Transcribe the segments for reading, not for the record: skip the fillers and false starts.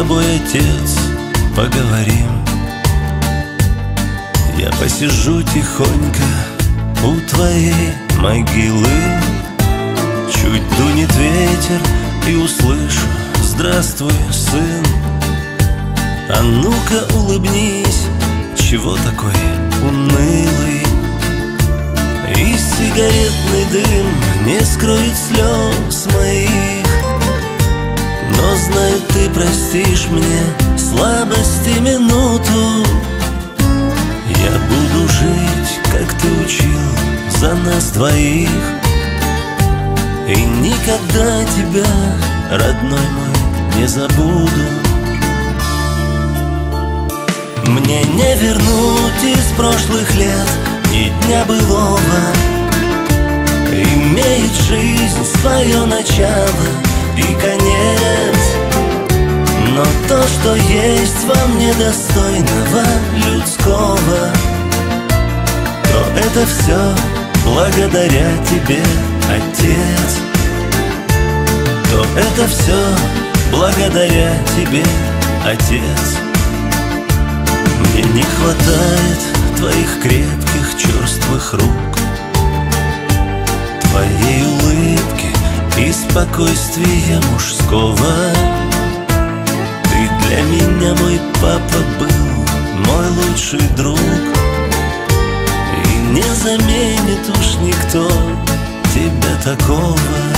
тобой, Отец, поговорим. Я посижу тихонько у твоей могилы, чуть дунет ветер и услышу: здравствуй, сын. А ну-ка улыбнись, чего такой унылый? И сигаретный дым не скроет слез моих. Но знаю, ты простишь мне слабости минуту. Я буду жить, как ты учил, за нас двоих. И никогда тебя, родной мой, не забуду. Мне не вернуть из прошлых лет ни дня былого. Имеет жизнь свое начало и конец, но то, что есть во мне достойного людского, то это все благодаря тебе, Отец. То это все благодаря тебе, Отец. Мне не хватает твоих крепких черствых рук, твоей улыбки и спокойствия мужского. Ты для меня, мой папа, был мой лучший друг, и не заменит уж никто тебя такого.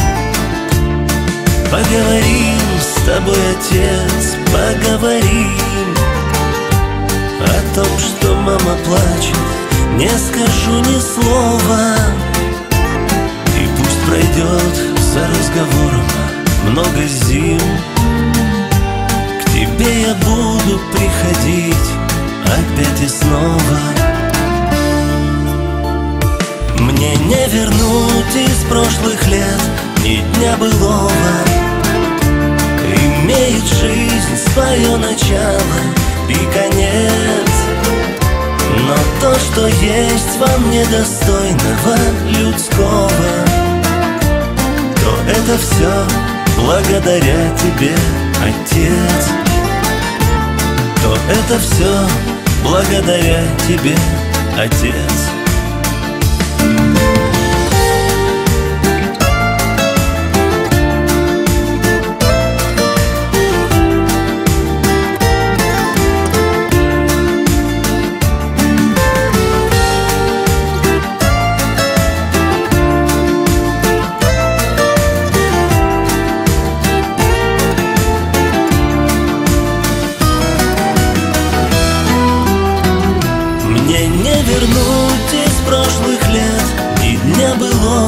Поговорим с тобой, Отец, поговорим о том, что мама плачет, не скажу ни слова. И пусть пройдет за разговором много зим, к тебе я буду приходить опять и снова. Мне не вернуть из прошлых лет ни дня былого. Имеет жизнь свое начало и конец, но то, что есть во мне достойного людского, то это все благодаря тебе, Отец. То это все благодаря тебе, Отец. Мне не вернуть из прошлых лет ни дня былого.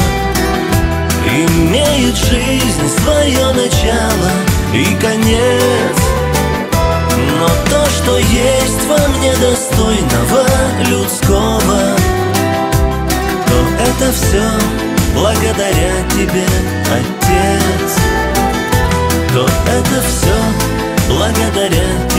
Имеет жизнь свое начало и конец, но то, что есть во мне достойного людского, то это все благодаря тебе, Отец. То это все благодаря